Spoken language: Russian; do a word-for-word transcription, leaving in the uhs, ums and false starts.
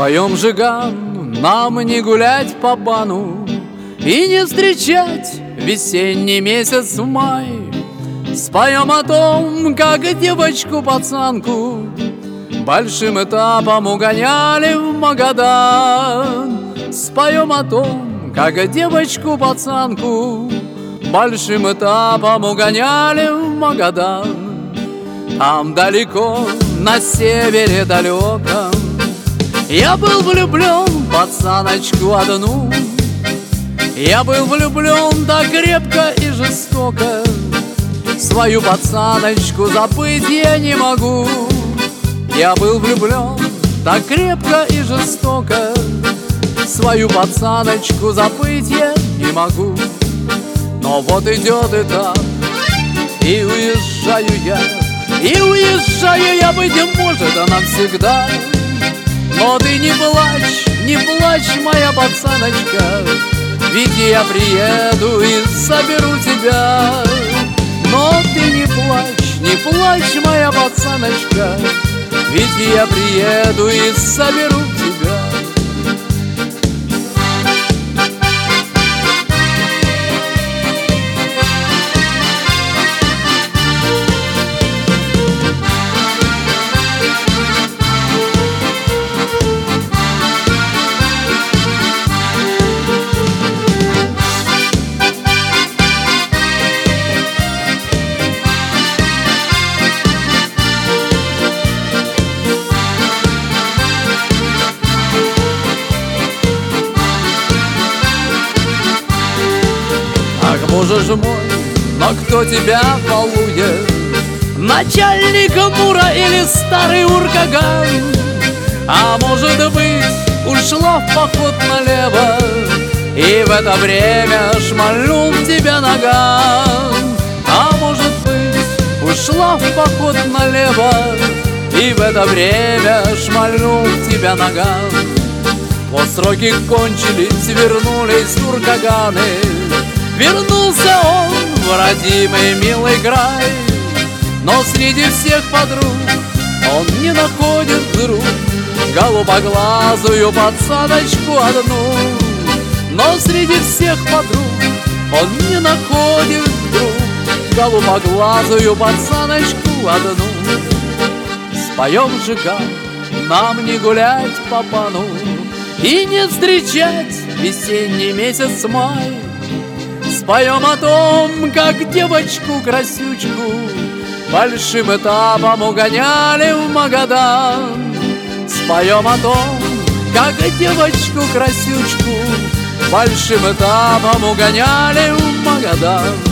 Споем жиган, нам не гулять по бану и не встречать весенний месяц май. Споем о том, как девочку-пацанку большим этапом угоняли в Магадан. Споем о том, как девочку-пацанку большим этапом угоняли в Магадан. Там далеко, на севере далеком, я был влюблен в пацаночку одну. Я был влюблен так крепко и жестоко, свою пацаночку забыть я не могу. Я был влюблен так крепко и жестоко, свою пацаночку забыть я не могу. Но вот идет этап, и уезжаю я, и уезжаю я, быть может, а навсегда. Но ты не плачь, не плачь, моя пацаночка, ведь я приеду и соберу тебя. Но ты не плачь, не плачь, моя пацаночка, ведь я приеду и соберу тебя. Боже ж мой, но кто тебя балует? Начальник Мура или старый Уркаган? А может быть, ушла в поход налево, и в это время шмальнул тебя наган? А может быть, ушла в поход налево, и в это время шмальнул тебя наган? Вот сроки кончились, вернулись уркаганы, вернулся он в родимый милый край. Но среди всех подруг он не находит вдруг голубоглазую пацаночку одну. Но среди всех подруг он не находит вдруг голубоглазую пацаночку одну. Споем жиган, нам не гулять по пану и не встречать весенний месяц май. Споем о том, как девочку-красючку большим этапом угоняли в Магадан. Споем о том, как девочку-красючку большим этапом угоняли в Магадан.